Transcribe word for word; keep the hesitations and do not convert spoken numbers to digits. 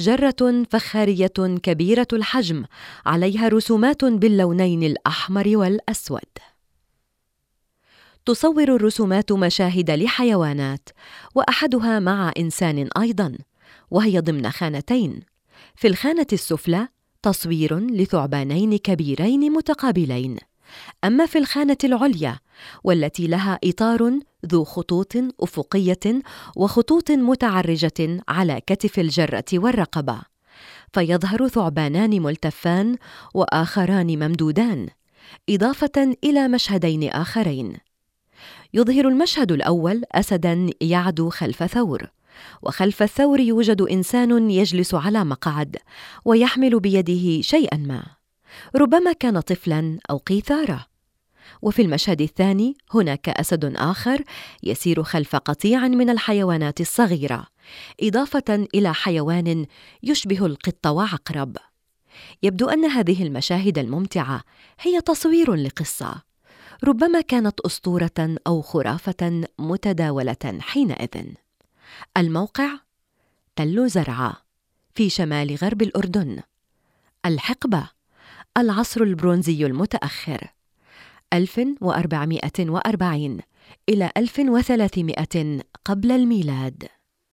جرة فخارية كبيرة الحجم عليها رسومات باللونين الأحمر والأسود. تصور الرسومات مشاهد لحيوانات، وأحدها مع إنسان أيضاً، وهي ضمن خانتين. في الخانة السفلى تصوير لثعبانين كبيرين متقابلين، أما في الخانة العليا والتي لها إطار ذو خطوط أفقية وخطوط متعرجة على كتف الجرة والرقبة، فيظهر ثعبانان ملتفان وآخران ممدودان، إضافة إلى مشهدين آخرين. يظهر المشهد الأول أسداً يعدو خلف ثور، وخلف الثور يوجد إنسان يجلس على مقعد ويحمل بيده شيئاً ما، ربما كان طفلاً أو قيثارة. وفي المشهد الثاني هناك أسد آخر يسير خلف قطيع من الحيوانات الصغيرة، إضافة إلى حيوان يشبه القط وعقرب. يبدو أن هذه المشاهد الممتعة هي تصوير لقصة، ربما كانت أسطورة أو خرافة متداولة حينئذ. الموقع: تل زرعا في شمال غرب الأردن. الحقبة: العصر البرونزي المتأخر، ألف وأربعمائة وأربعين إلى ألف وثلاثمائة قبل الميلاد.